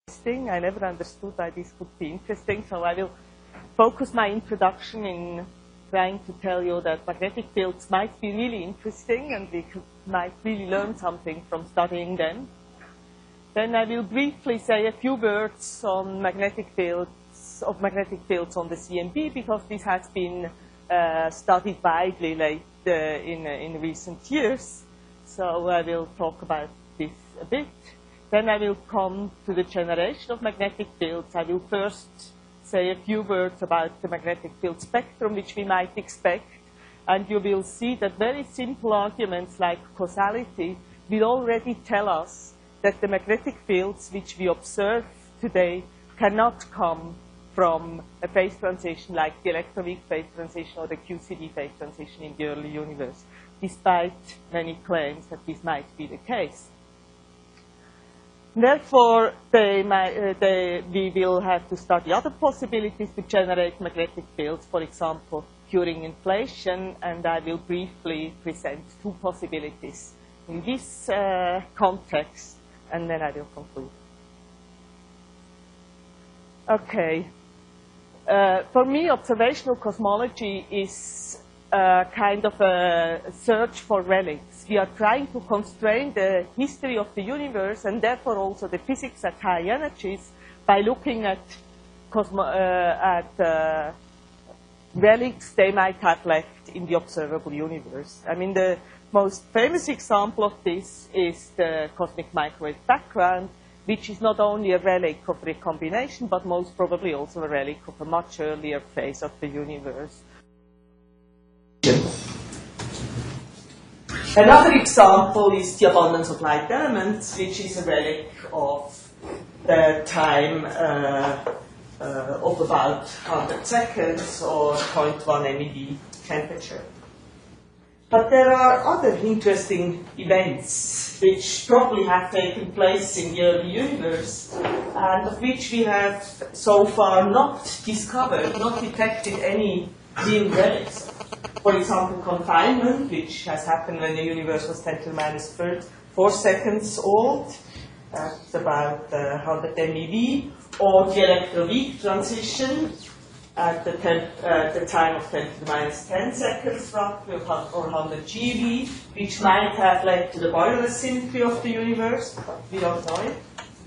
interesting. I never understood why this could be interesting, so I will focus my introduction in trying to tell you that magnetic fields might be really interesting and we might really learn something from studying them. Then I will briefly say a few words on magnetic fields on the CMB, because this has been studied widely in recent years. So I will talk about this a bit. Then I will come to the generation of magnetic fields. I will first say a few words about the magnetic field spectrum, which we might expect. And you will see that very simple arguments like causality will already tell us that the magnetic fields which we observe today cannot come from a phase transition like the electroweak phase transition or the QCD phase transition in the early universe, despite many claims that this might be the case. Therefore, we will have to study other possibilities to generate magnetic fields, for example, curing inflation, and I will briefly present two possibilities in this context, and then I will conclude. Okay. For me, observational cosmology is kind of a search for relics. We are trying to constrain the history of the universe and therefore also the physics at high energies by looking at relics they might have left in the observable universe. I mean, the most famous example of this is the cosmic microwave background, which is not only a relic of recombination, but most probably also a relic of a much earlier phase of the universe. Another example is the abundance of light elements, which is a relic of the time of about 100 seconds or 0.1 MeV temperature. But there are other interesting events which probably have taken place in the early universe and of which we have so far not discovered, not detected any real relics. For example, confinement, which has happened when the universe was 10 to the minus 4 seconds old. That's about 100 MeV. Or the electroweak transition at the time of 10 to the minus 10 seconds, roughly, or 100 GeV, which might have led to the Borel symmetry of the universe. We don't know it.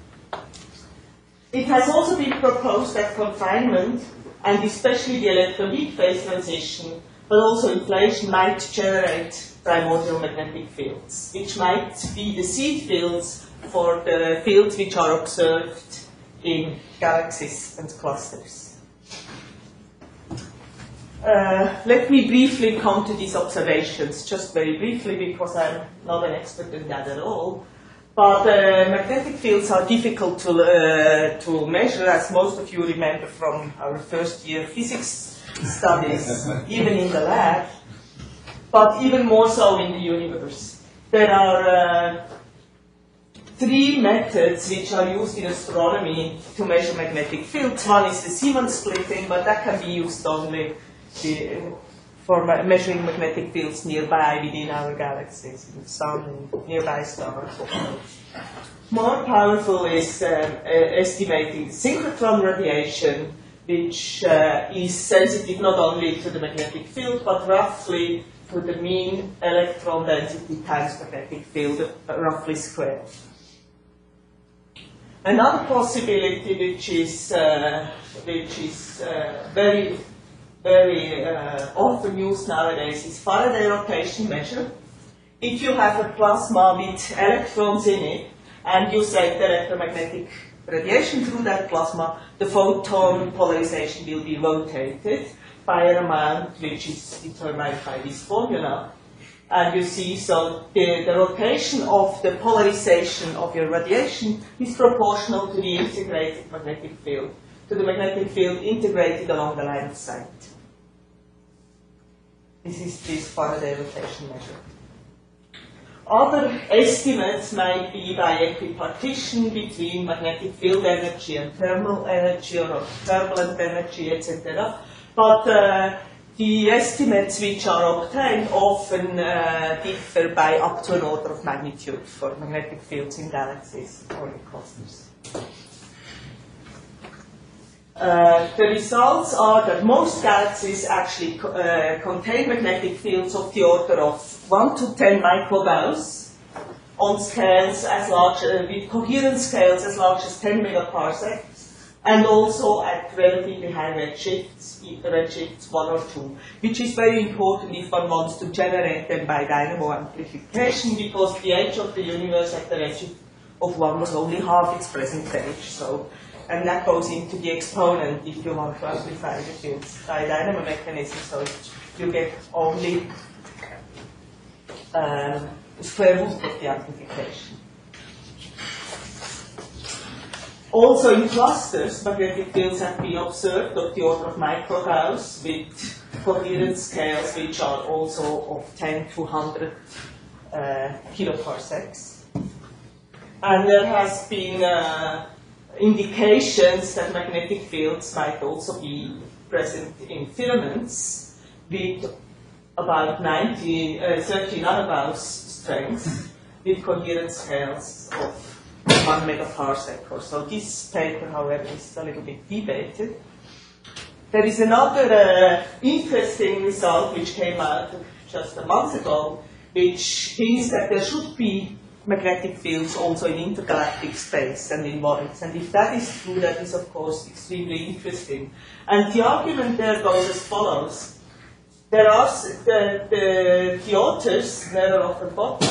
It has also been proposed that confinement, and especially the electroweak phase transition, but also inflation, might generate primordial magnetic fields, which might be the seed fields for the fields which are observed in galaxies and clusters. Let me briefly come to these observations, just very briefly, because I'm not an expert in that at all. But magnetic fields are difficult to measure, as most of you remember from our first year physics studies, even in the lab, but even more so in the universe. There are three methods which are used in astronomy to measure magnetic fields. One is the Zeeman splitting, but that can be used only for measuring magnetic fields nearby within our galaxies, in the sun, and nearby stars. More powerful is estimating synchrotron radiation, which is sensitive not only to the magnetic field, but roughly to the mean electron density times magnetic field, roughly squared. Another possibility, which is very often used nowadays, is Faraday rotation measure. If you have a plasma with electrons in it, and you send electromagnetic radiation through that plasma, the photon polarization will be rotated by an amount which is determined by this formula. And you see, so the rotation of the polarization of your radiation is proportional to the integrated magnetic field, to the magnetic field integrated along the line of sight. This is this Faraday rotation measure. Other estimates might be by equipartition between magnetic field energy and thermal energy or turbulent energy, etc. But the estimates which are obtained often differ by up to an order of magnitude for magnetic fields in galaxies or in clusters. The results are that most galaxies actually contain magnetic fields of the order of 1 to 10 microgauss on scales as large, with coherent scales as large as 10 megaparsecs, and also at relatively high redshifts 1 or 2, which is very important if one wants to generate them by dynamo amplification, because the age of the universe at the redshift of 1 was only half its present age. So, and that goes into the exponent if you want to amplify the fields by dynamo mechanism, so you get only square root of the amplification. Also in clusters, magnetic fields have been observed of the order of microgauss with coherent scales which are also of 10 to 100 kiloparsecs. And there has been indications that magnetic fields might also be present in filaments with about 30 nanogauss strength with coherent scales of 1 megaparsec or so. This paper, however, is a little bit debated. There is another interesting result which came out just a month ago, which hints that there should be magnetic fields also in intergalactic space and in voids. And if that is true, that is of course extremely interesting. And the argument there goes as follows. There are the authors, Neverov and Bock,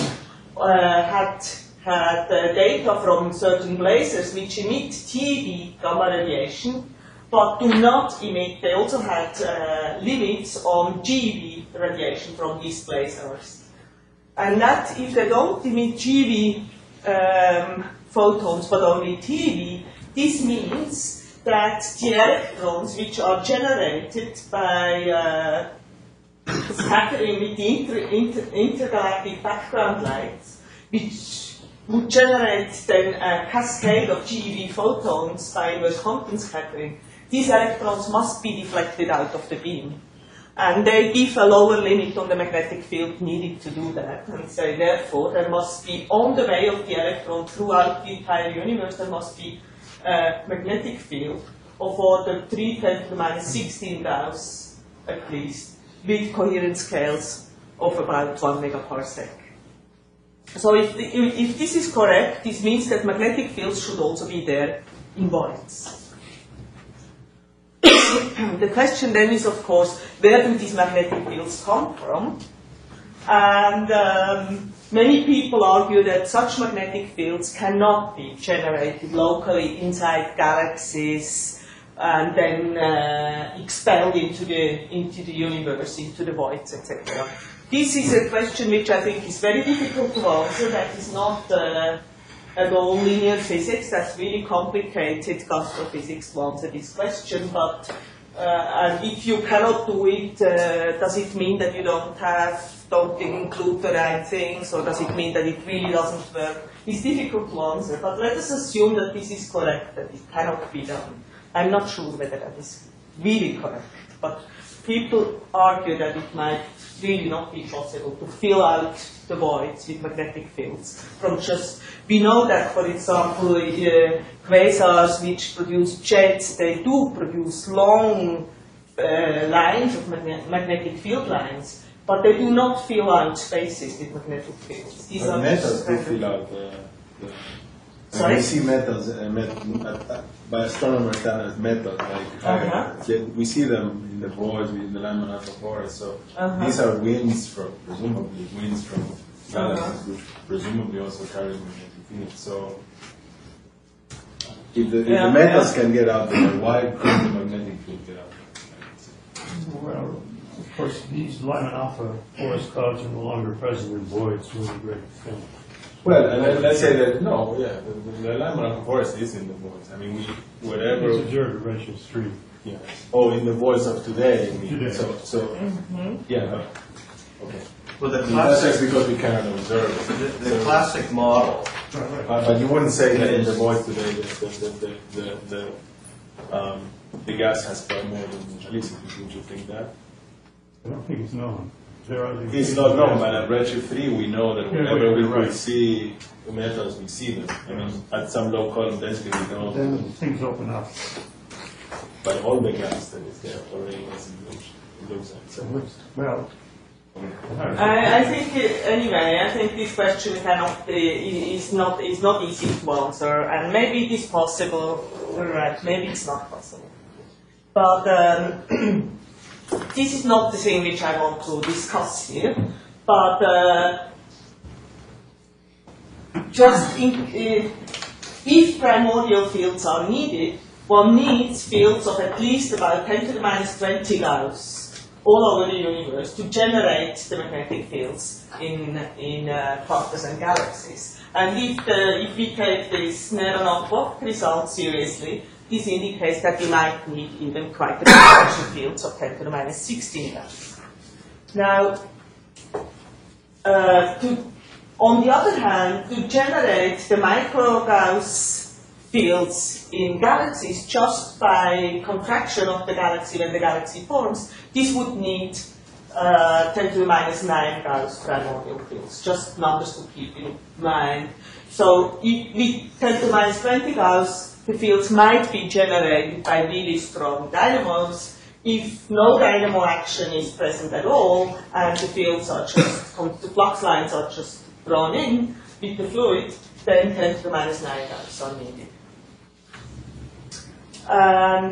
had data from certain blazars which emit TeV gamma radiation, but do not emit. They also had limits on GeV radiation from these blazars. And that if they don't emit GeV photons but only TeV, this means that the electrons which are generated by scattering with the intergalactic background lights, which would generate then a cascade of GeV photons by inverse Compton scattering, these electrons must be deflected out of the beam. And they give a lower limit on the magnetic field needed to do that. And so therefore, there must be, on the way of the electron throughout the entire universe, there must be a magnetic field of order 3 × 10⁻16 Gauss, at least, with coherent scales of about 1 megaparsec. So if this is correct, this means that magnetic fields should also be there in voids. The question then is, of course, where do these magnetic fields come from? And many people argue that such magnetic fields cannot be generated locally inside galaxies and then expelled into the universe, into the voids, etc. This is a question which I think is very difficult to answer. That is not at all linear physics. That's really complicated astrophysics to answer this question. But and if you cannot do it, does it mean that you don't include the right things, or does it mean that it really doesn't work? It's difficult to answer. But let us assume that this is correct, that it cannot be done. I'm not sure whether that is really correct, but people argue that it might really not be possible to fill out the voids with magnetic fields from just, we know that, for example, quasars which produce jets, they do produce long lines of magnetic field lines, but they do not fill out spaces with magnetic fields. These are metals do fill out Sorry? We see metals by astronomers done as metals, like we see them in the voids, in the Lyman forest. So these are winds from, presumably winds from galaxies, which presumably also carry magnetic fields. So if the metals can get out there, why couldn't the magnetic field get out there? Well, of course, these Lyman alpha forest clouds are no longer present in voids with a great extent. Well, and let's say that the Lyman forest is in the voids. I mean, whatever. It's observed at redshift 3. Yeah. Oh, in the voids of today. I mean. Today. So yeah. Okay. Well, the That's just classic, because we cannot observe it. the classic model. But you wouldn't say that in the void today the gas has far more than electricity. Would you think that? I don't think it's known. It's not known, but at redshift 3 we know that whenever we right. see the metals, we see them. I mean, at some low column density we know. Then things open up. by all the glass that is there already was illusion. So, Well, I think anyway. I think this question is not easy to answer, and maybe it is possible. Right? Maybe it's not possible. But this is not the thing which I want to discuss here. But if primordial fields are needed, one needs fields of at least about 10 to the minus 20 Gauss all over the universe to generate the magnetic fields in clusters and galaxies. And if we take this Neronov-Vogt result seriously, this indicates that we might need even quite a large fields of 10 to the minus 16 Gauss. Now, on the other hand, to generate the micro-Gauss fields in galaxies just by contraction of the galaxy when the galaxy forms, this would need 10 to the minus 9 Gauss primordial fields, just numbers to keep in mind. So if with 10 to the minus 20 Gauss, the fields might be generated by really strong dynamos. If no dynamo action is present at all, and the fields are just, the flux lines are just drawn in with the fluid, then 10 to the minus 9 Gauss are needed. And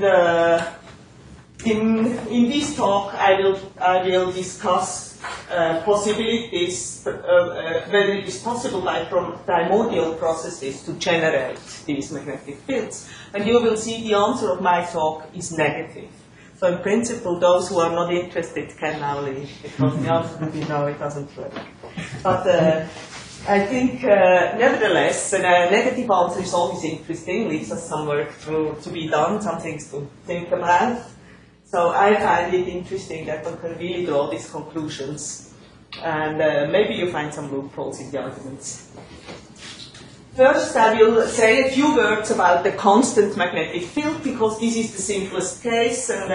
in this talk, I will discuss possibilities whether it is possible by primordial processes to generate these magnetic fields. And you will see the answer of my talk is negative. So in principle, those who are not interested can now leave, because the answer will be no, it doesn't work. But I think, nevertheless, a negative answer is always interesting, leaves us some work to be done, some things to think about. So I find it interesting that one can really draw these conclusions, and maybe you find some loopholes in the arguments. First, I will say a few words about the constant magnetic field, because this is the simplest case, and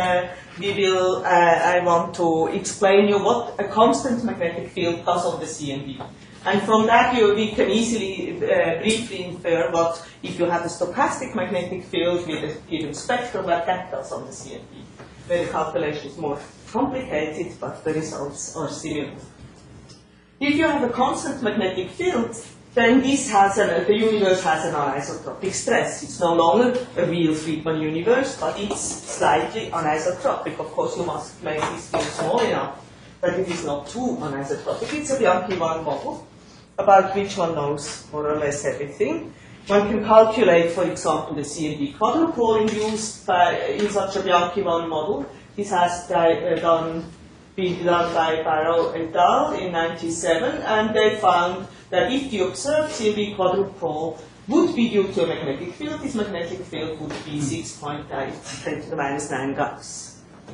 I want to explain you what a constant magnetic field does on the CMB. And from that, we can easily, briefly infer what, if you have a stochastic magnetic field with a given spectrum, what that does on the CMB. Where the calculation is more complicated, but the results are similar. If you have a constant magnetic field, then the universe has an anisotropic stress. It's no longer a real Friedmann universe, but it's slightly anisotropic. Of course, you must make this field small enough that it is not too anisotropic. It's a Bianchi-1 model, about which one knows more or less everything. One can calculate, for example, the CMB quadrupole induced in such a Bianchi-1 model. This has been done by Barrow et al. In 1997, and they found that if the observed CMB quadrupole would be due to a magnetic field, this magnetic field would be 6.8 10 to the minus 9 Gauss.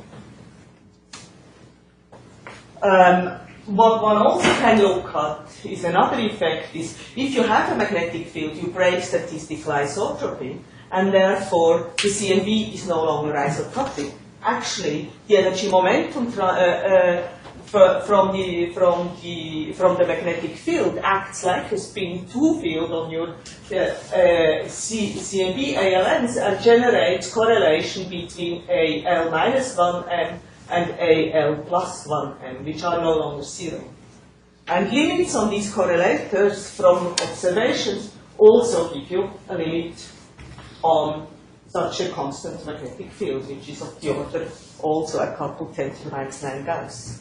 What one also can look at is another effect is if you have a magnetic field, you break statistical isotropy, and therefore the CMB is no longer isotropic. Actually, the energy momentum from the magnetic field acts like a spin 2 field on your CMB ALNs and generates correlation between AL minus 1M and AL plus 1M, which are no longer zero. And limits on these correlators from observations also give you a limit on such a constant magnetic field, which is of the order also a couple 10 to the minus 9 Gauss.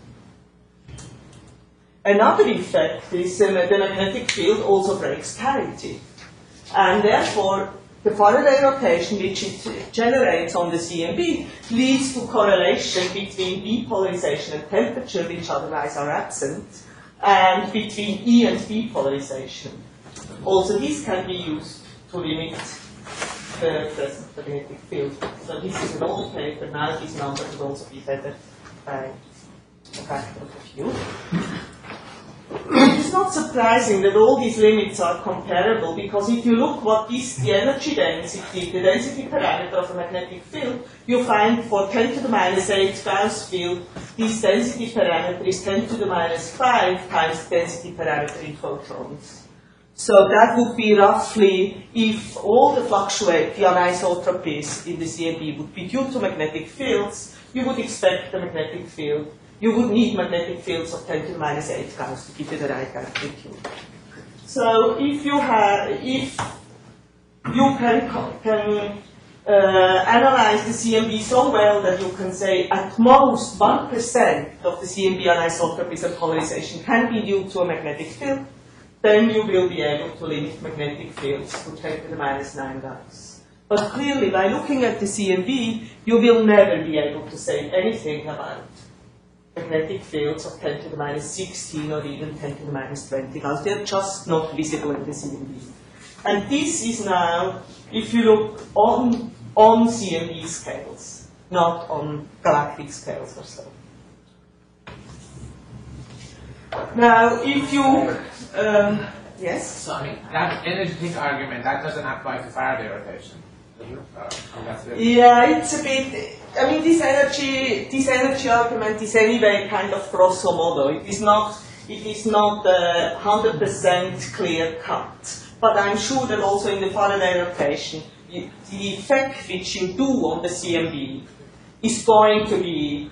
Another effect is the magnetic field also breaks parity. And therefore, the Faraday rotation which it generates on the CMB leads to correlation between depolarization and temperature, which otherwise are absent, and between E and B polarization. Also, this can be used to limit the present magnetic field. So this is an old paper. Now these numbers would also be better by a factor of a few. It's not surprising that all these limits are comparable, because if you look what is the energy density, the density parameter of a magnetic field, you find for 10 to the minus 8 Gauss field, this density parameter is 10 to the minus 5 times the density parameter in photons. So that would be roughly, if all the anisotropies in the CMB would be due to magnetic fields, you would expect the magnetic field, you would need magnetic fields of 10 to the minus 8 Gauss to give you the right amplitude. So if you can analyze the CMB so well that you can say at most 1% of the CMB anisotropies and polarization can be due to a magnetic field, then you will be able to limit magnetic fields to 10 to the minus 9 Gauss. But clearly, by looking at the CMB, you will never be able to say anything about magnetic fields of 10 to the minus 16 or even 10 to the minus 20 Gauss. They're just not visible in the CMB. And this is now, if you look on CMB scales, not on galactic scales or so. Now, if you, yes? Sorry, that energetic argument, that doesn't apply to Faraday rotation. Yeah, it's a bit, I mean, this energy argument is anyway kind of grosso modo. It is not 100% clear cut. But I'm sure that also in the Faraday rotation, the effect which you do on the CMB is going to be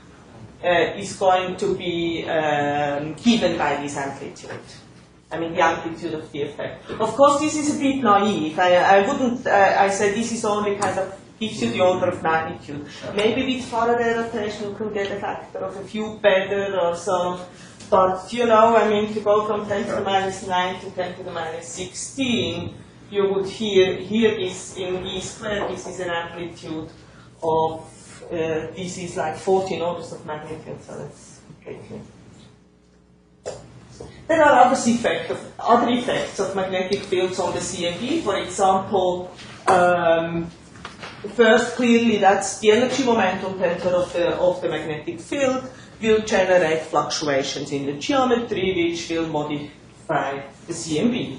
given by this amplitude. I mean, the amplitude of the effect. Of course, this is a bit naive. I said this is only kind of gives you the order of magnitude. Maybe with Faraday rotation you can get a factor of a few better or so. But, you know, I mean, to go from 10 to the minus 9 to 10 to the minus 16, you would here is in E squared, this is an amplitude of, this is like 14 orders of magnitude, so that's completely. There are other effects of magnetic fields on the CMB. For example, first, clearly, that's the energy momentum tensor of the magnetic field will generate fluctuations in the geometry, which will modify the CMB,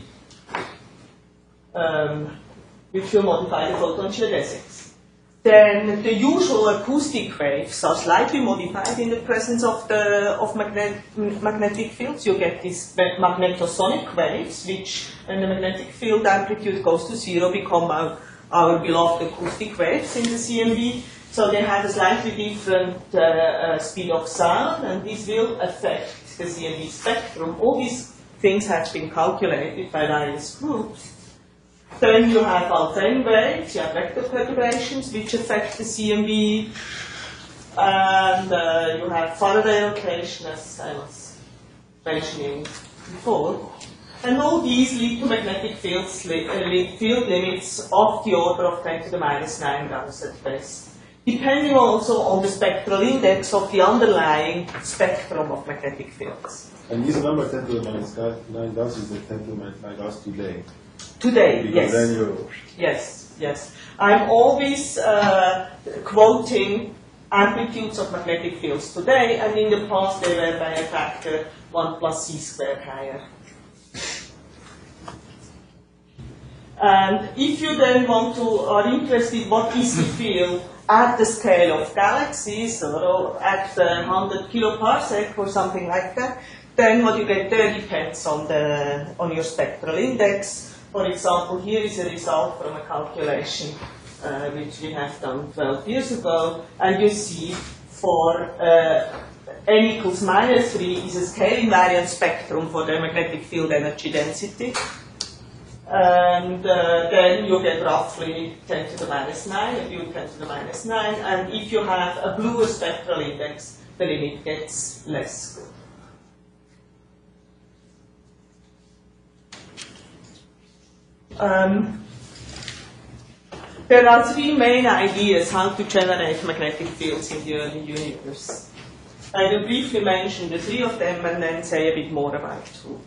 which will modify the photon geodesics. Then the usual acoustic waves are slightly modified in the presence of magnetic fields. You get these magnetosonic waves, which, when the magnetic field amplitude goes to 0, become our beloved acoustic waves in the CMB. So they have a slightly different speed of sound, and this will affect the CMB spectrum. All these things have been calculated by various groups. Then you have Alfvén waves, you have vector perturbations, which affect the CMB, and you have Faraday rotation, as I was mentioning before. And all these lead to magnetic field limits of the order of 10 to the minus 9 Gauss at best, depending also on the spectral index of the underlying spectrum of magnetic fields. And this number 10 to the minus 9 Gauss is the 10 to the minus 9 Gauss today? Today, because yes. Then you... Yes. I'm always quoting amplitudes of magnetic fields today, and in the past they were by a factor 1 plus c squared higher. And if you then are interested what is the field at the scale of galaxies or at 100 kiloparsec or something like that, then what you get there depends on your spectral index. For example, here is a result from a calculation which we have done 12 years ago, and you see for n equals minus 3 is a scale invariant spectrum for the magnetic field energy density. And then you get roughly 10 to the minus 9, and you 10 to the minus 9, and if you have a bluer spectral index, the limit gets less good. There are three main ideas how to generate magnetic fields in the early universe. I will briefly mention the three of them and then say a bit more about two.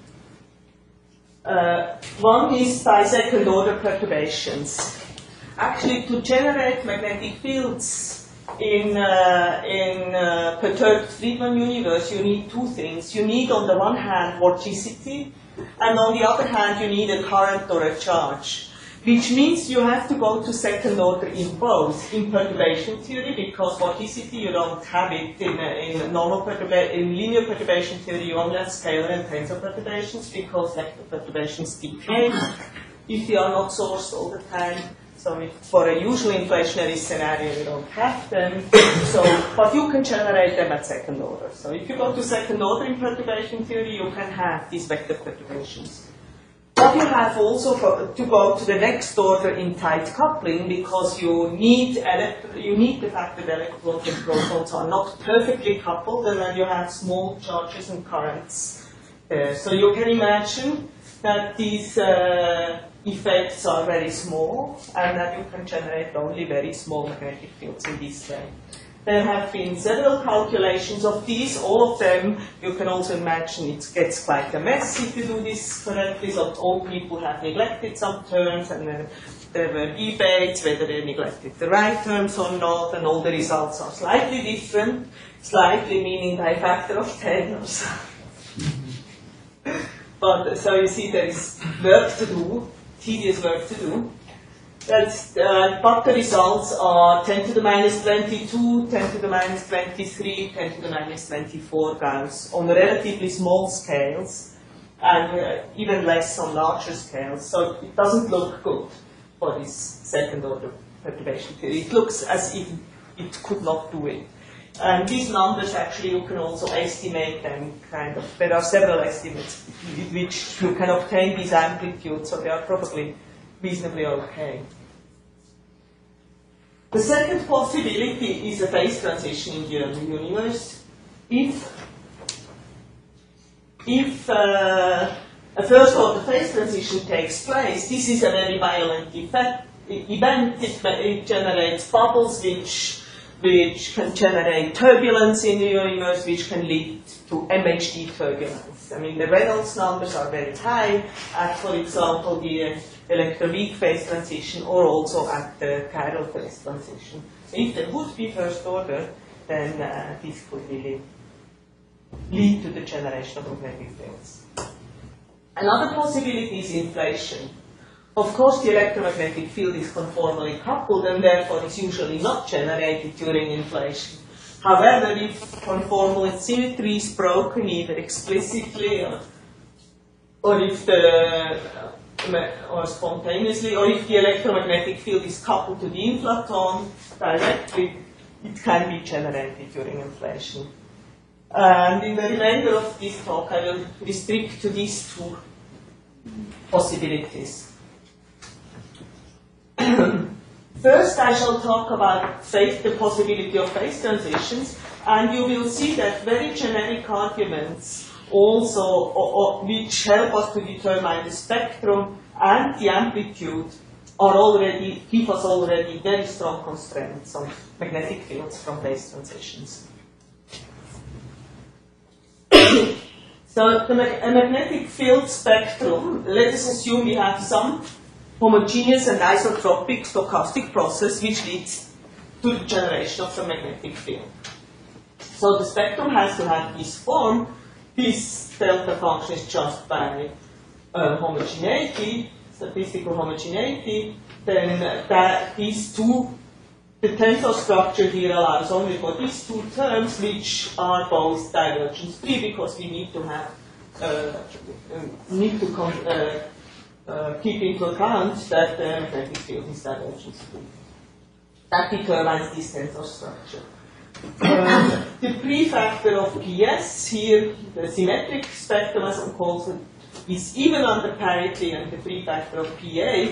One is by second order perturbations. Actually, to generate magnetic fields in perturbed Friedmann universe, you need two things. You need, on the one hand, vorticity, and on the other hand, you need a current or a charge. which means you have to go to second order in both. In perturbation theory, because vorticity you don't have it in linear perturbation theory, you only have scalar and tensor perturbations because vector perturbations decay if they are not sourced all the time. So for a usual inflationary scenario, you don't have them. So, but you can generate them at second order. So if you go to second order in perturbation theory, you can have these vector perturbations. But you have also to go to the next order in tight coupling because you need the fact that electrons and protons are not perfectly coupled, and then you have small charges and currents there. So you can imagine that these effects are very small, and that you can generate only very small magnetic fields in this way. There have been several calculations of these. All of them, you can also imagine it gets quite a mess if you do this correctly. So all people have neglected some terms, and there were debates whether they neglected the right terms or not, and all the results are slightly different. Slightly meaning by a factor of 10 or so. But so you see there is work to do, tedious work to do. But the results are 10 to the minus 22, 10 to the minus 23, 10 to the minus 24 Gauss on relatively small scales, and even less on larger scales. So it doesn't look good for this second order perturbation theory. It looks as if it could not do it. And these numbers, actually, you can also estimate them, kind of. There are several estimates with which you can obtain these amplitudes, so they are probably reasonably okay. The second possibility is a phase transition in the universe. If a first order phase transition takes place, this is a very violent event. It generates bubbles which can generate turbulence in the universe, which can lead to MHD turbulence. I mean, the Reynolds numbers are very high at, for example, the electroweak phase transition, or also at the chiral phase transition. If there would be first order, then this could really lead to the generation of magnetic fields. Another possibility is inflation. Of course, the electromagnetic field is conformally coupled, and therefore is usually not generated during inflation. However, if conformal symmetry is broken either explicitly or spontaneously, or if the electromagnetic field is coupled to the inflaton directly, it can be generated during inflation. And in the remainder of this talk, I will restrict to these two possibilities. First, I shall talk about the possibility of phase transitions, and you will see that very generic arguments also, which help us to determine the spectrum and the amplitude, give us already very strong constraints on magnetic fields from phase transitions. So a magnetic field spectrum, let us assume we have some homogeneous and isotropic stochastic process which leads to the generation of the magnetic field. So the spectrum has to have this form. This delta function is just by homogeneity, statistical homogeneity. Then the tensor structure here allows only for these two terms, which are both divergence free, because we need to have keep into account that the magnetic field is divergence free. That determines this tensor structure. The prefactor of PS here, the symmetric spectrum as one calls it, is even under parity, and the prefactor of PA.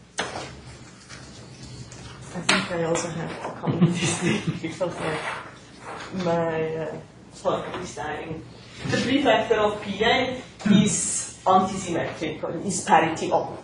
I think I also have to comment this thing because my pointer is dying. The prefactor of PA is antisymmetric, or is parity odd.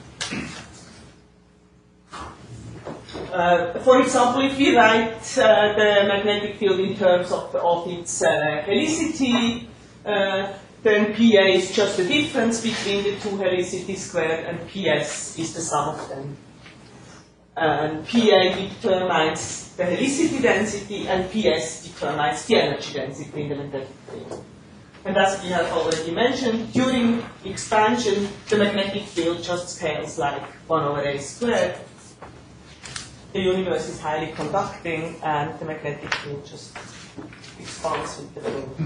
For example, if we write the magnetic field in terms of its helicity, then PA is just the difference between the two helicity squared, and PS is the sum of them. And PA determines the helicity density, and PS determines the energy density in the magnetic field. And as we have already mentioned, during expansion, the magnetic field just scales like 1 over a squared. The universe is highly conducting, and the magnetic field just expands with the field.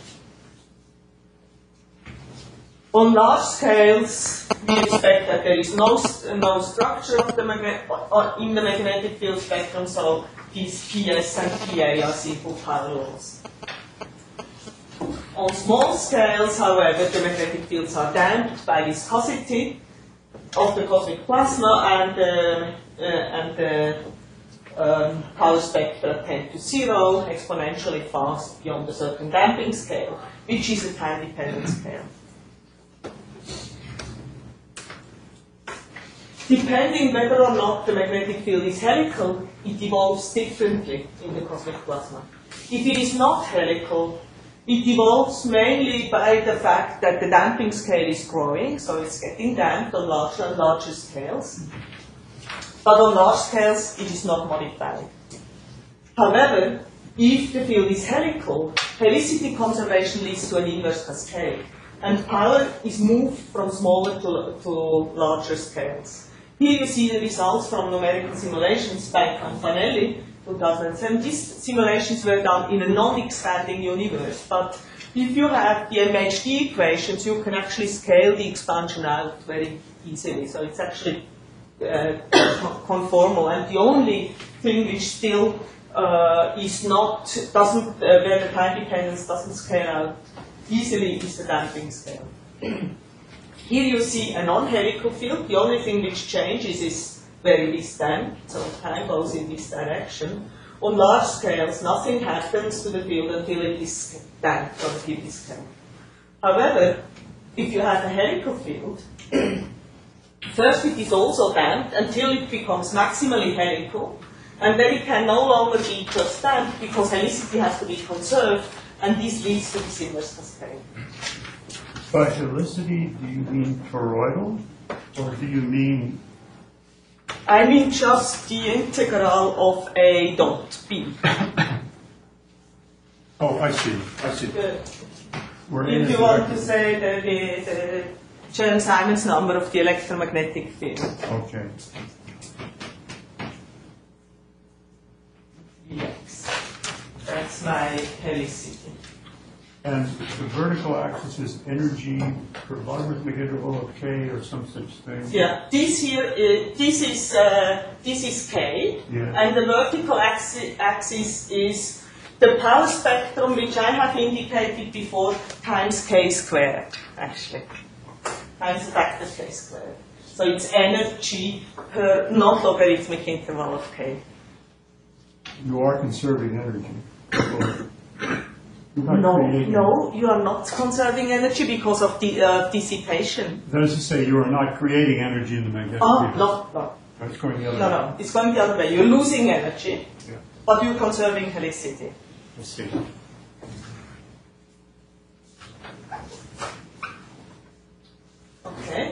On large scales, we expect that there is no structure of the in the magnetic field spectrum, so these PS and PA are simple parallels. On small scales, however, the magnetic fields are damped by viscosity of the cosmic plasma, and the power spectra tend to zero exponentially fast beyond a certain damping scale, which is a time-dependent scale. Depending whether or not the magnetic field is helical, it evolves differently in the cosmic plasma. If it is not helical, it evolves mainly by the fact that the damping scale is growing, so it's getting damped on larger and larger scales. But on large scales, it is not modified. However, if the field is helical, helicity conservation leads to an inverse cascade, and power is moved from smaller to larger scales. Here you see the results from numerical simulations by Campanelli, 2007. These simulations were done in a non-expanding universe, but if you have the MHD equations, you can actually scale the expansion out very easily. So it's actually conformal, and the only thing which still where the time dependence doesn't scale out easily is the damping scale. Here you see a non-helical field. The only thing which changes is where it is damped, so time goes in this direction. On large scales, nothing happens to the field until it is damped on a Gibbs scale. However, if you have a helical field, first it is also damped until it becomes maximally helical, and then it can no longer be just damped because helicity has to be conserved, and this leads to this inverse cascade. By helicity, do you mean toroidal, or do you mean? I mean just the integral of a dot B. Oh, I see. If you want to say the Chern-Simons number of the electromagnetic field. Okay. Yes, that's my helicity. And the vertical axis is energy per logarithmic integral of k or some such thing. Yeah, this is k, yeah. And the vertical axis is the power spectrum, which I have indicated before, times k squared, actually, times the factor k squared. So it's energy per non-logarithmic interval of k. You are conserving energy. No, you are not conserving energy because of the dissipation. That is to say, you are not creating energy in the magnetic field. No. It's going the other way. No, it's going the other way. You're losing energy, yeah. But you're conserving helicity. I see. Okay.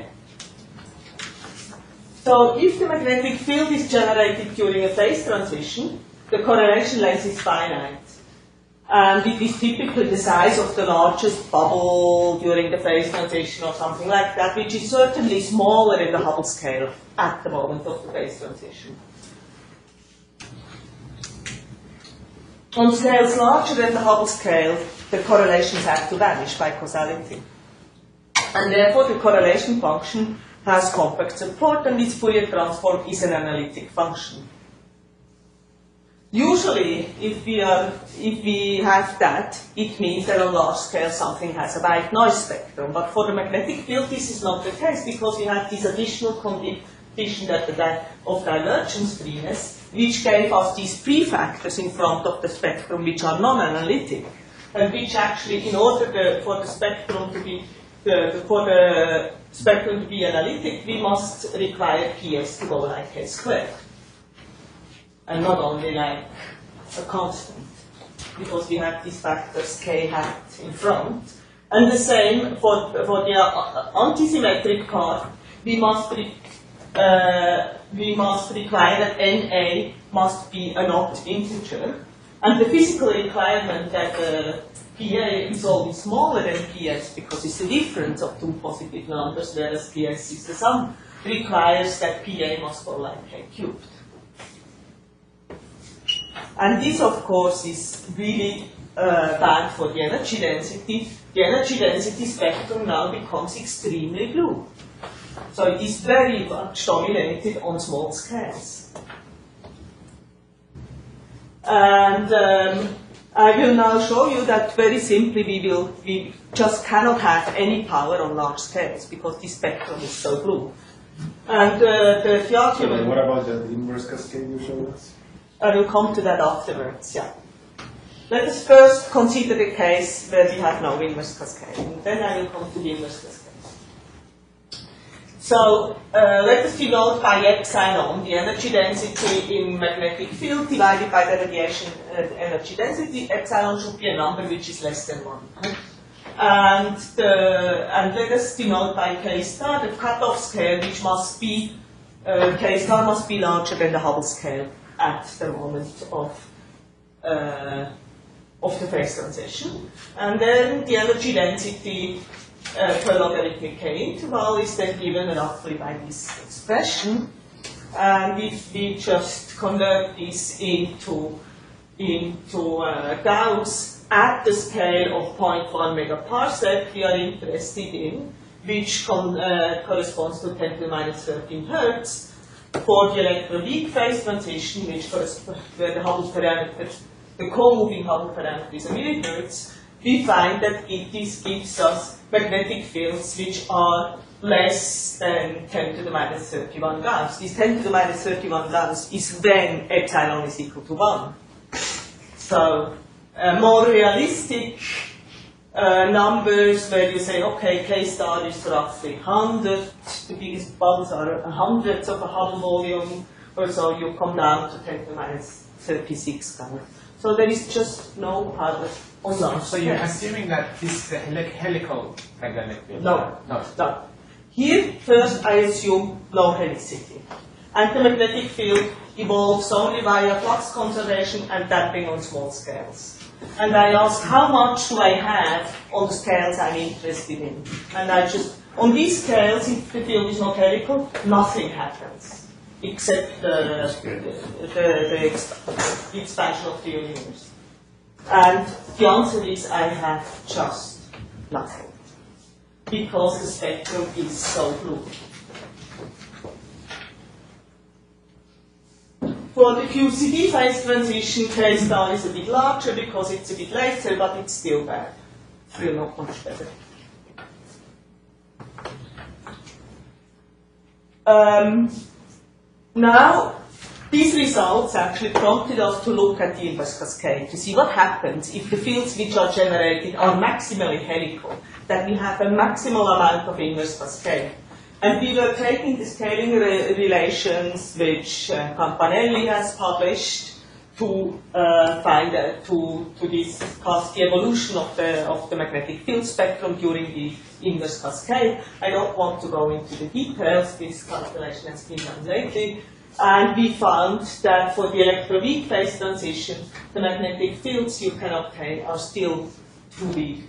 So if the magnetic field is generated during a phase transition, the correlation length is finite. And it is typically the size of the largest bubble during the phase transition or something like that, which is certainly smaller in the Hubble scale at the moment of the phase transition. On scales larger than the Hubble scale, the correlations have to vanish by causality. And therefore the correlation function has compact support, and its Fourier transform is an analytic function. Usually, if we have that, it means that on large scale something has a wide noise spectrum. But for the magnetic field, this is not the case because we have this additional condition of divergence freeness, which gave us these prefactors in front of the spectrum, which are non-analytic, and which actually, in order for the spectrum to be analytic, we must require PS to go like k squared. And not only like a constant, because we have these factors k hat in front. And the same for the antisymmetric part, we must require that NA must be an odd integer. And the physical requirement that PA is always smaller than PS because it's the difference of two positive numbers, whereas PS is the sum, requires that PA must go like K cubed. And this, of course, is really bad for the energy density. The energy density spectrum now becomes extremely blue. So it is very much dominated on small scales. And I will now show you that very simply we just cannot have any power on large scales because the spectrum is so blue. And the argument... What about the inverse cascade you showed us? I will come to that afterwards, yeah. Let us first consider the case where we have no inverse cascade, and then I will come to the inverse cascade. So, let us denote by epsilon the energy density in magnetic field divided by the radiation energy density. Epsilon should be a number which is less than 1. And let us denote by K star the cutoff scale, which must be, K star must be larger than the Hubble scale at the moment of the phase transition. And then the energy density per logarithmic K interval is then given roughly by this expression. And if we just convert this into Gauss at the scale of 0.1 megaparsec, we are interested in, which corresponds to 10 to the minus 13 hertz, for the electroweak phase transition, where the Hubble parameter, the co-moving Hubble parameter is a millihertz, we find that this gives us magnetic fields which are less than 10 to the minus 31 Gauss. This 10 to the minus 31 Gauss is when epsilon is equal to 1. So, more realistic numbers where you say, okay, K star is roughly 100, the biggest bubbles are hundreds of a Hubble volume, or so you come down to 10 to the minus 36 Gauss. So there is just no power on large. So you're assuming that this is a helical magnetic field? No. Here, first I assume no helicity. And the magnetic field evolves only via flux conservation and damping on small scales. And I ask, how much do I have on the scales I'm interested in? And I just, on these scales, if the field is not helical, nothing happens, except the expansion of the universe. And the answer is I have just nothing, because the spectrum is so blue. For the QCD phase transition, K star is a bit larger because it's a bit later, but it's still bad. Still not much better. Now, these results actually prompted us to look at the inverse cascade to see what happens if the fields which are generated are maximally helical, that we have a maximal amount of inverse cascade. And we were taking the scaling relations which Campanelli has published to discuss the evolution of the magnetic field spectrum during the inverse cascade. I don't want to go into the details. This calculation has been done lately. And we found that for the electroweak phase transition, the magnetic fields you can obtain are still too weak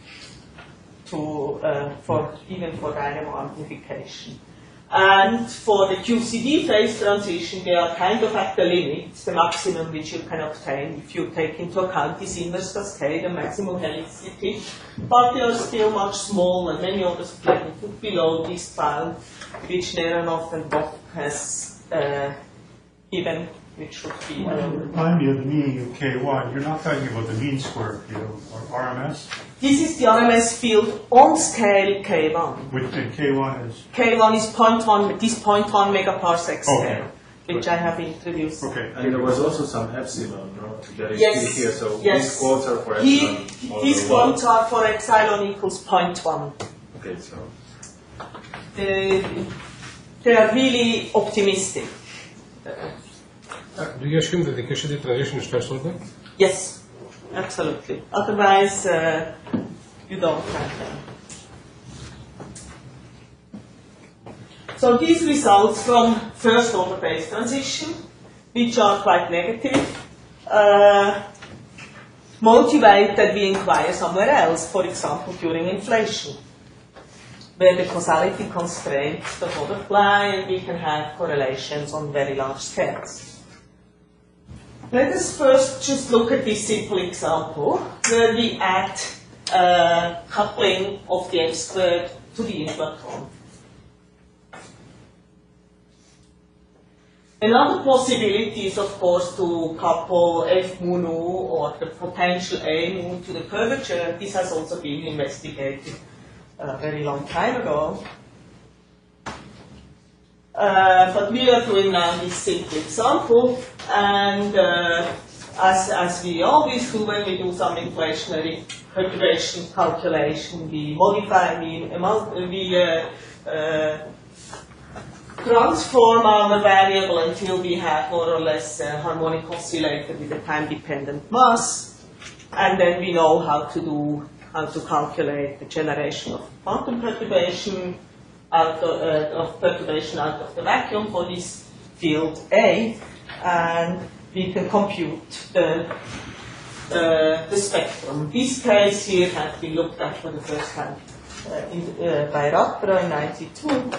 even for dynamo amplification. And for the QCD phase transition, they are kind of at the limit, the maximum which you can obtain if you take into account this inverse cascade and maximum helicity. But they are still much smaller. Many others put below this bound, which Neranov and Bock has given, which should be. Remind me of the meaning of K1. You're not talking about the mean square field or RMS? This is the RMS field on scale K1. Which K1 is? K1 is 0.1, this 0.1 megaparsec scale, which I have introduced. Okay. And there was also some epsilon, no? That is Yes. here, so Yes. these quotes are for epsilon. These quotes are for epsilon equals 0.1. Okay, so. They are really optimistic. Do you assume that the QCD transition is first order? Yes, absolutely. Otherwise, you don't have them. So these results from first order phase transition, which are quite negative, motivate that we inquire somewhere else, for example, during inflation, where the causality constraints does not apply and we can have correlations on very large scales. Let us first just look at this simple example where we add coupling of the M squared to the inflaton. Another possibility is, of course, to couple F mu nu or the potential A mu to the curvature. This has also been investigated a very long time ago. But we are doing now this simple example, and as we always do when we do some inflationary perturbation calculation, we modify, we transform our variable until we have more or less a harmonic oscillator with a time-dependent mass, and then we know how to calculate the generation of quantum perturbation out of the vacuum for this field A, and we can compute the spectrum. This case here has been looked at for the first time by Rapra in '92.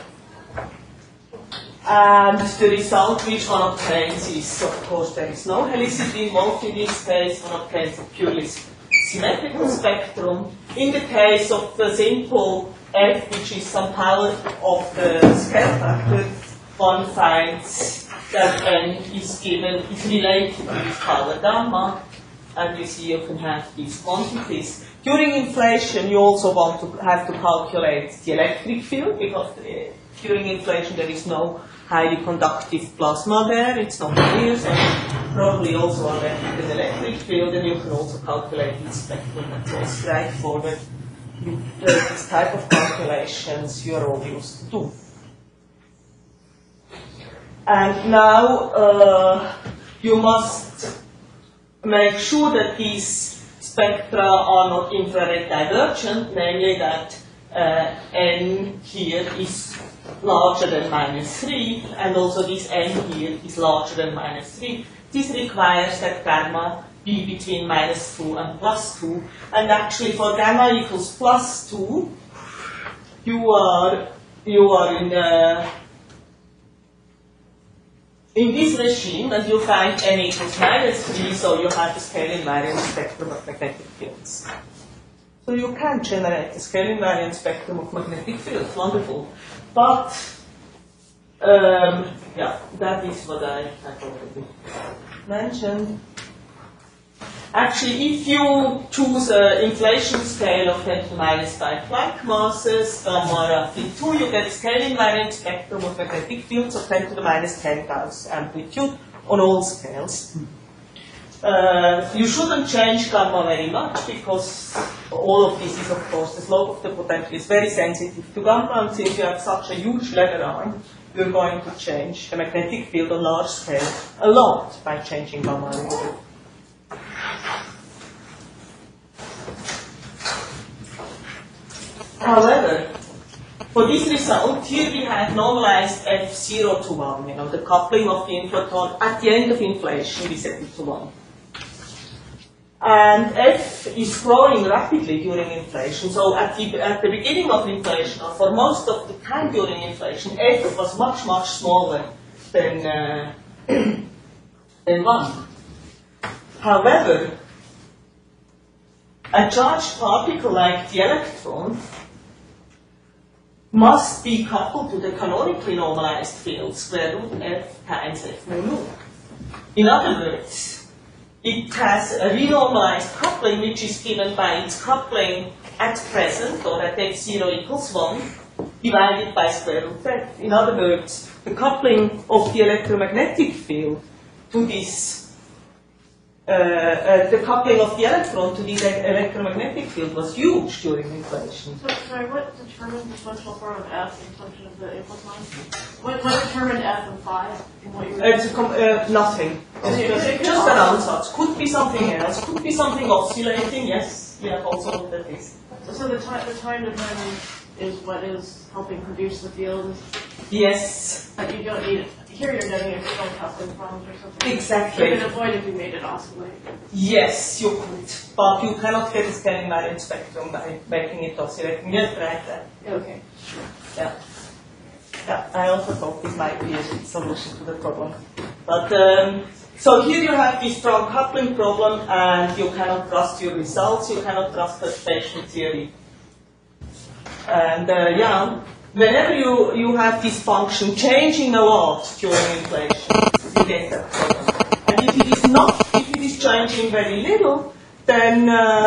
And the result which one obtains is, of course, there is no helicity involved in this case. One obtains a purely symmetrical spectrum. In the case of the simple F, which is some power of the scale factor, one finds that N is related to this power gamma, and you see you can have these quantities. During inflation, you also have to calculate the electric field, because during inflation there is no highly conductive plasma there, it's not clear, so probably also an electric field, and you can also calculate its spectrum. That's all straightforward. This type of calculations you are all used to do. And now you must make sure that these spectra are not infrared divergent, namely that N here is larger than -3, and also this N here is larger than -3. This requires that gamma be between -2 and +2, and actually for gamma equals +2, you are in this regime, and you find N equals -3, so you have a scale invariant spectrum of magnetic fields. So you can generate a scale invariant spectrum of magnetic fields, wonderful. But, yeah, that is what I have already mentioned. Actually, if you choose an inflation scale of 10 to the -5 Planck masses, gamma roughly 2, you get a scale invariant spectrum of magnetic fields of 10 to the -10 Gauss amplitude on all scales. You shouldn't change gamma very much, because all of this is, of course, the slope of the potential is very sensitive to gamma, and since you have such a huge lever arm, you're going to change the magnetic field on large scale a lot by changing gamma. However, for this result, here we have normalized F0 to 1, the coupling of the inflaton at the end of inflation, we set it to 1. And F is growing rapidly during inflation, so at the beginning of inflation, or for most of the time during inflation, F was much, much smaller than 1. However, a charged particle like the electron must be coupled to the canonically normalized field, square root F times F mu nu. In other words, it has a renormalized coupling, which is given by its coupling at present, or at F0 equals 1, divided by square root F. In other words, the coupling of the electromagnetic field to this, the coupling of the electron to this electromagnetic field was huge during inflation. So, sorry, what determined the functional form of F in function of the inflaton? What determined F and phi? Nothing. Just an ansatz. Could be something else. Could be something oscillating. Yes, we have also looked at this. So the time dependent is what is helping produce the field. Yes. But you don't need here you're getting if you don't coupling problems or something. Exactly. You can avoid if you made it oscillate. Yes, you could, but you cannot get a scaling invariant spectrum by making it oscillating. Yes, right there. Okay. Yeah. Yeah, I also thought this might be a solution to the problem. But so here you have this strong coupling problem, and you cannot trust your results. You cannot trust perturbation theory. And yeah, whenever you have this function changing a lot during inflation, you get that problem. And if it is changing very little, then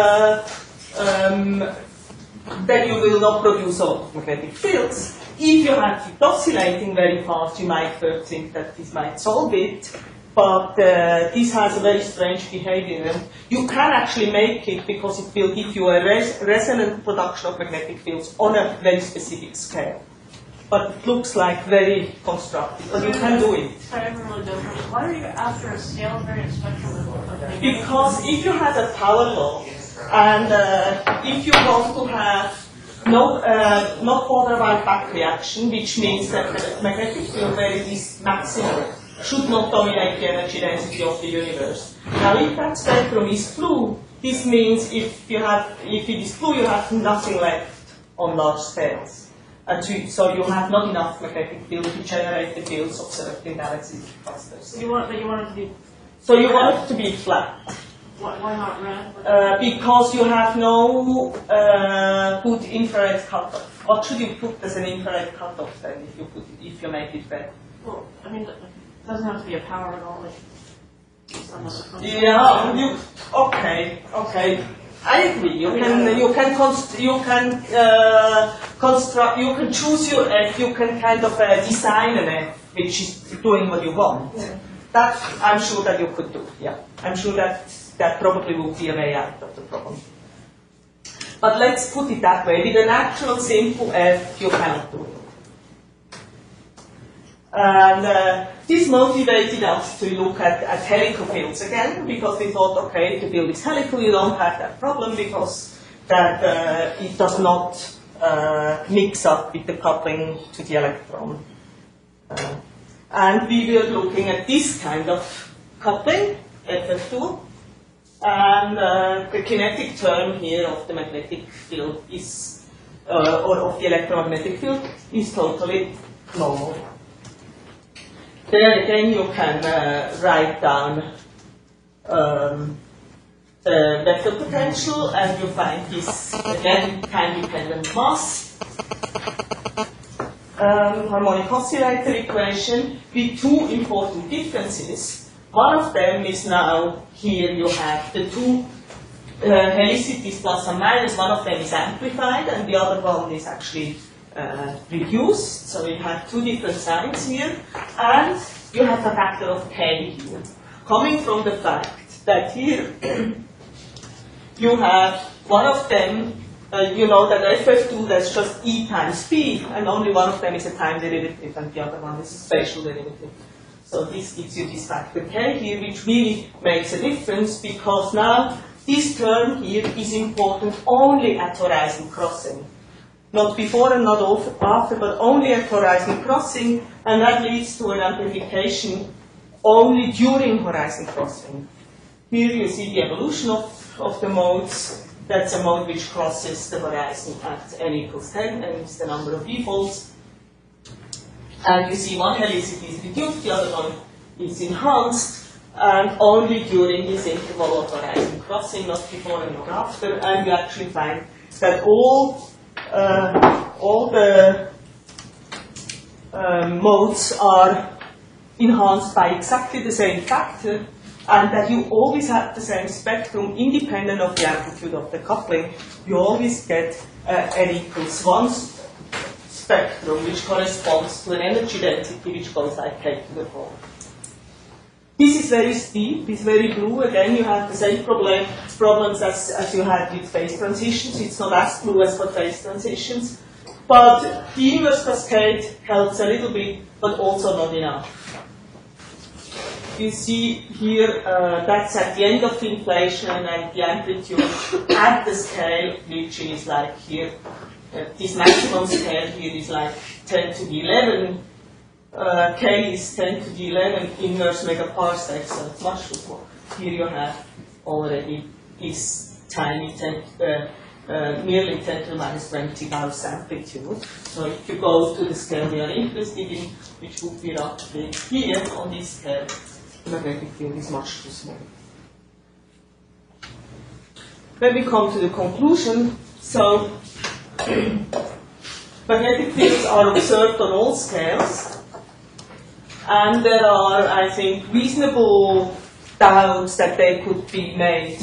you will not produce a lot of magnetic fields. If you have it oscillating very fast, you might first think that this might solve it, but this has a very strange behavior. And you can actually make it because it will give you a resonant production of magnetic fields on a very specific scale. But it looks like very constructive, but you can do it. Sorry, I'm really dumb. Why are you after a scale invariant spectrum? Because if you have a power law, and if you want to have no Border-Wide back reaction, which means that the magnetic field where it is maximum should not dominate the energy density of the universe. Now, if that spectrum is blue, this means if it is blue, you have nothing left on large scales. So you have not enough magnetic field to generate the fields observed in galaxy clusters. You want it to be. So you want it to be flat. Why not red? Because you have no good infrared cutoff. What should you put as an infrared cutoff then if you make it red? Well, I mean, it doesn't have to be a power at all. Like, yeah. Okay. I agree. You can construct. You can choose your F. You can kind of design an F which is doing what you want. Yeah. That I'm sure that you could do. Yeah, I'm sure that probably would be a way out of the problem. But let's put it that way: with an actual simple F, you cannot do it. And this motivated us to look at helical fields again, because we thought, okay, if the field is helical, you don't have that problem because that it does not mix up with the coupling to the electron. And we were looking at this kind of coupling, FF2, and the kinetic term here of the magnetic field is, or of the electromagnetic field, is totally normal. There again you can write down the vector potential, and you find this again time-dependent mass harmonic oscillator equation with two important differences. One of them is now here you have the two helicities plus and minus. One of them is amplified, and the other one is actually reduced, so we have two different signs here, and you have a factor of k here, coming from the fact that here you have one of them, you know that FF2 that's just E times P, and only one of them is a time derivative and the other one is a spatial derivative. So this gives you this factor k here, which really makes a difference because now this term here is important only at horizon crossing. Not before and not after, but only at horizon crossing, and that leads to an amplification only during horizon crossing. Here you see the evolution of the modes. That's a mode which crosses the horizon at n equals 10, and it's the number of e-folds. And you see one helicity is reduced, the other one is enhanced, and only during this interval of horizon crossing, not before and not after, and you actually find that all the modes are enhanced by exactly the same factor, and that you always have the same spectrum independent of the amplitude of the coupling. You always get n equals 1 spectrum, which corresponds to an energy density which goes like k to the 4. This is very steep, it's very blue. Again, you have the same problems as you had with phase transitions. It's not as blue as for phase transitions. But the inverse cascade helps a little bit, but also not enough. You see here, that's at the end of the inflation, and the amplitude at the scale, which is like here, this maximum scale here is like 10 to the 11 K is 10 to the 11 inverse megaparsecs, so it's much more. Here you have already this tiny nearly 10 to the minus 20 Gauss amplitude. So if you go to the scale we are interested in, which would be roughly here on this scale, the magnetic field is much too small. When we come to the conclusion, so magnetic fields are observed on all scales, and there are, I think, reasonable doubts that they could be made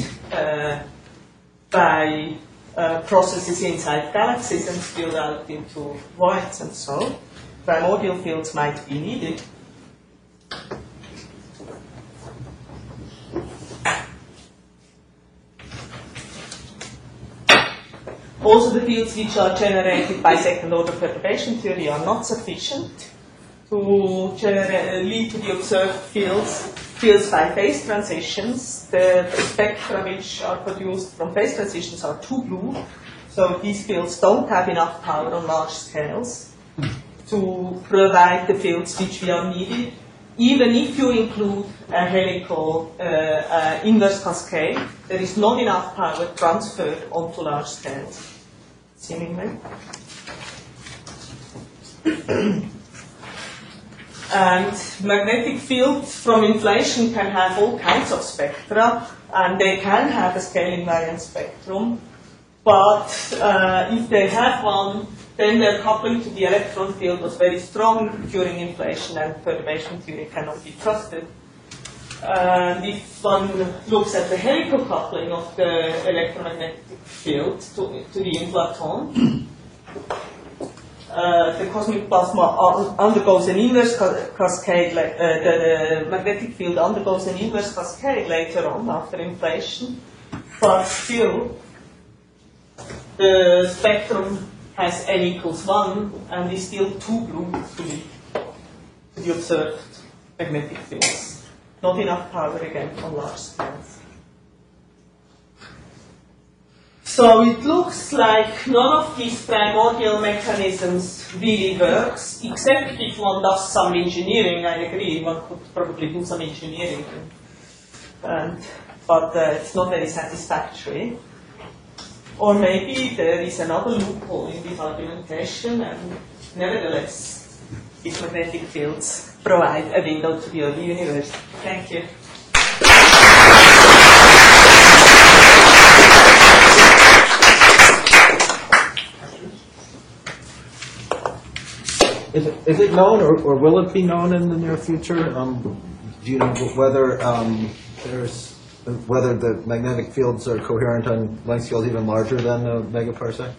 by processes inside galaxies and spilled out into voids and so. Primordial fields might be needed. Also, the fields which are generated by second-order perturbation theory are not sufficient to lead to the observed fields by phase transitions. The spectra which are produced from phase transitions are too blue, so these fields don't have enough power on large scales to provide the fields which we are needed. Even if you include a helical inverse cascade, there is not enough power transferred onto large scales, seemingly. And magnetic fields from inflation can have all kinds of spectra, and they can have a scale invariant spectrum. But if they have one, then their coupling to the electron field was very strong during inflation, and perturbation theory cannot be trusted. And if one looks at the helical coupling of the electromagnetic field to the inflaton, the cosmic plasma undergoes an inverse cascade, the magnetic field undergoes an inverse cascade later on after inflation, but still the spectrum has n equals 1 and is still too blue to lead to the observed magnetic fields. Not enough power again on large scales. So it looks like none of these primordial mechanisms really works, except if one does some engineering. I agree, one could probably do some engineering, but it's not very satisfactory. Or maybe there is another loophole in this argumentation, and nevertheless, these magnetic fields provide a window to the early universe. Thank you. Is it known, or will it be known in the near future? Do you know whether the magnetic fields are coherent on length scales even larger than a megaparsec?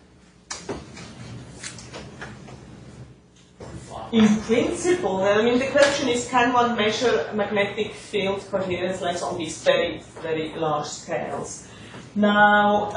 In principle, I mean, the question is, can one measure magnetic field coherence lengths on these very, very large scales? Now,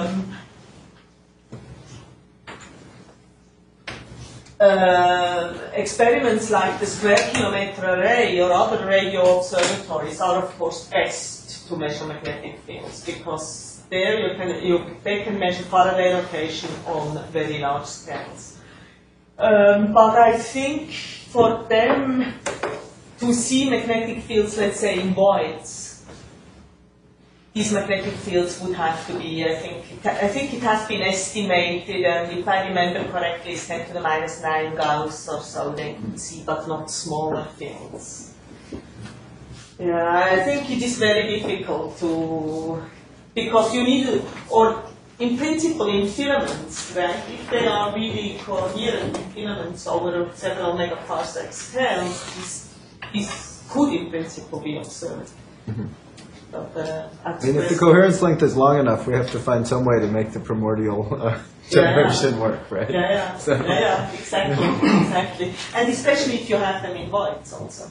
experiments like the square kilometer array or other radio observatories are, of course, best to measure magnetic fields, because there they can measure Faraday rotation on very large scales. But I think for them to see magnetic fields, let's say, in voids, these magnetic fields would have to be, I think it has been estimated, and if I remember correctly, it's 10 to the minus 9 Gauss or so they could see, but not smaller fields. Yeah, I think it is very difficult to, because you need, or in principle in filaments, right, if they are really coherent in filaments over several megaparsec scales, this could in principle be observed. Mm-hmm. But, if the coherence length is long enough, we have to find some way to make the primordial generation work, right? Yeah, exactly. And especially if you have them in voids also.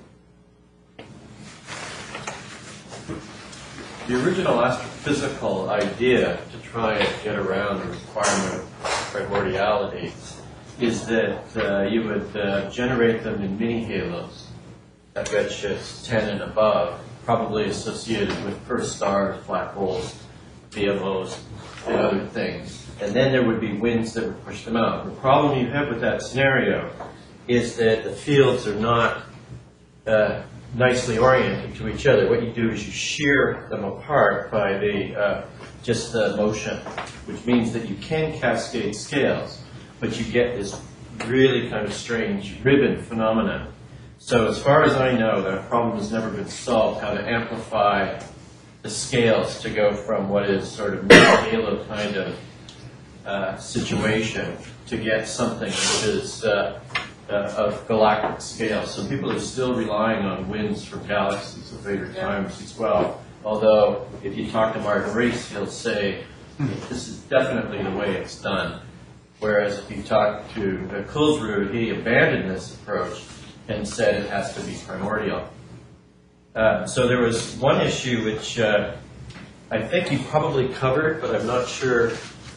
The original astrophysical idea to try and get around the requirement of primordiality is that you would generate them in mini-halos at redshifts 10 and above, probably associated with first stars, black holes, VMOs, and other things. And then there would be winds that would push them out. The problem you have with that scenario is that the fields are not nicely oriented to each other. What you do is you shear them apart by just the motion, which means that you can cascade scales, but you get this really kind of strange ribbon phenomenon. So as far as I know, that problem has never been solved, how to amplify the scales to go from what is sort of halo kind of situation to get something which is of galactic scale. So people are still relying on winds from galaxies of later times as well. Although if you talk to Martin Rees, he'll say this is definitely the way it's done. Whereas if you talk to Kulsrud, he abandoned this approach and said it has to be primordial. So there was one issue which I think you probably covered, but I'm not sure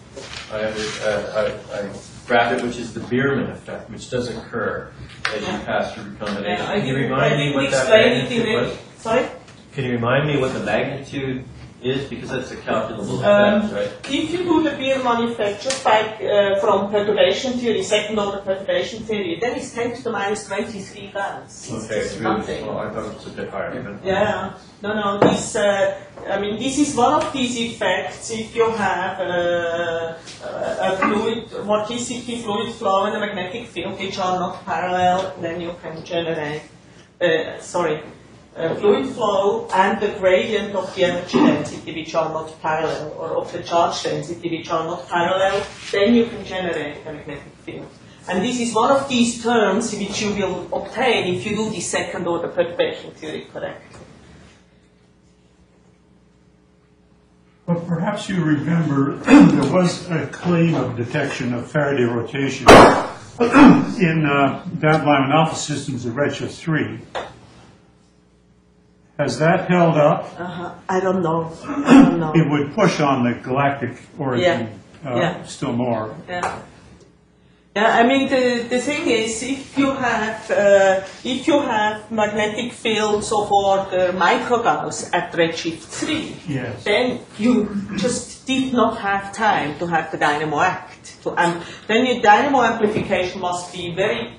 I grabbed it, which is the Biermann effect, which does occur as you pass through recombination. Can you remind me what that magnitude was? Sorry? Can you remind me what the magnitude is? Because that's a calculable effect, right? If you do the Biermann effect just by, from perturbation theory, second order perturbation theory, then it's 10 to the minus 23 bands. Okay, it's really small. I thought it was a bit higher. Yeah, no, this, this is one of these effects if you have a fluid, vorticity, fluid flow and a magnetic field which are not parallel, then you can generate, fluid flow and the gradient of the energy density which are not parallel, or of the charge density which are not parallel, then you can generate a magnetic field. And this is one of these terms which you will obtain if you do the second order perturbation theory correctly. But perhaps you remember there was a claim of detection of Faraday rotation in bound Lyman alpha systems of redshift 3. Has that held up? I don't know. It would push on the galactic origin still more. Yeah. I mean, the thing is, if you have magnetic fields of order microgauss at redshift 3, yes, then you just did not have time to have the dynamo act. Then your dynamo amplification must be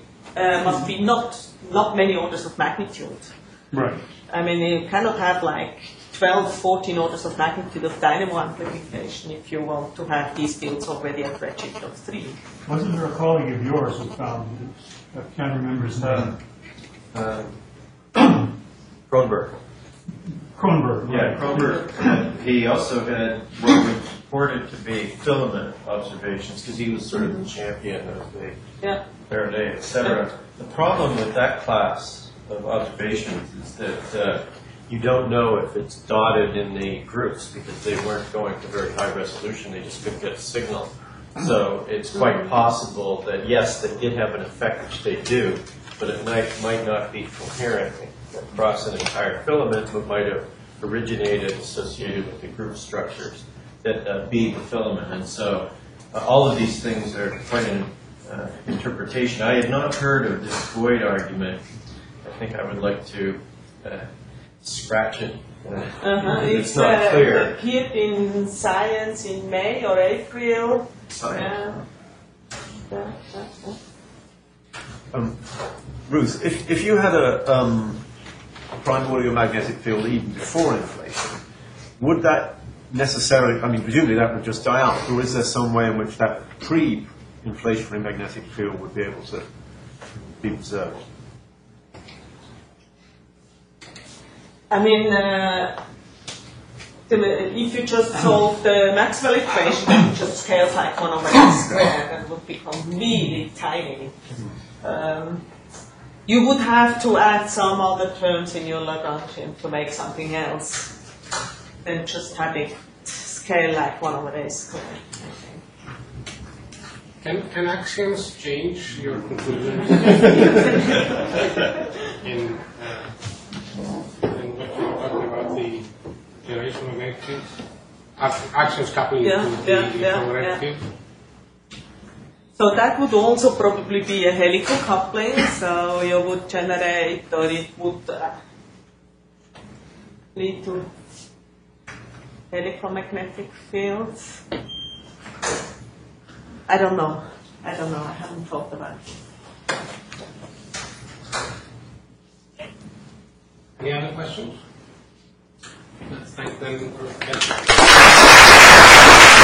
not many orders of magnitude. Right. I mean, you cannot have like 12, 14 orders of magnitude of dynamo amplification if you want to have these fields already at redshift of 3. Wasn't there a colleague of yours who found it? I can't remember his name. Kronberg. Kronberg. Yeah, Kronberg. He also had what was reported to be filament observations because he was sort of the champion of the Faraday, etc. The problem with that class of observations is that you don't know if it's dotted in the groups because they weren't going to very high resolution, they just couldn't get a signal. So it's quite possible that yes, they did have an effect, which they do, but it might not be coherent across an entire filament, but might have originated associated with the group structures that be the filament. And so all of these things are quite an interpretation. I had not heard of this Boyd argument. I think I would like to scratch it. It's not clear. It appeared in Science in May or April. Ruth, if you had a primordial magnetic field even before inflation, would that necessarily, I mean, presumably that would just die out, or is there some way in which that pre-inflationary magnetic field would be able to be observed? I mean, if you just solve the Maxwell equation, you just scale like 1 over x squared, and would become really tiny. You would have to add some other terms in your Lagrangian to make something else than just have it scale like 1 over a squared, I think. Can axioms change your conclusions? in what you're talking about the generation of magnetic fields? Axioms coupling to the electromagnetic field? So that would also probably be a helical coupling, so you would generate, or it would lead to helicomagnetic fields. I don't know, I haven't thought about it. Any other questions? Let's thank them.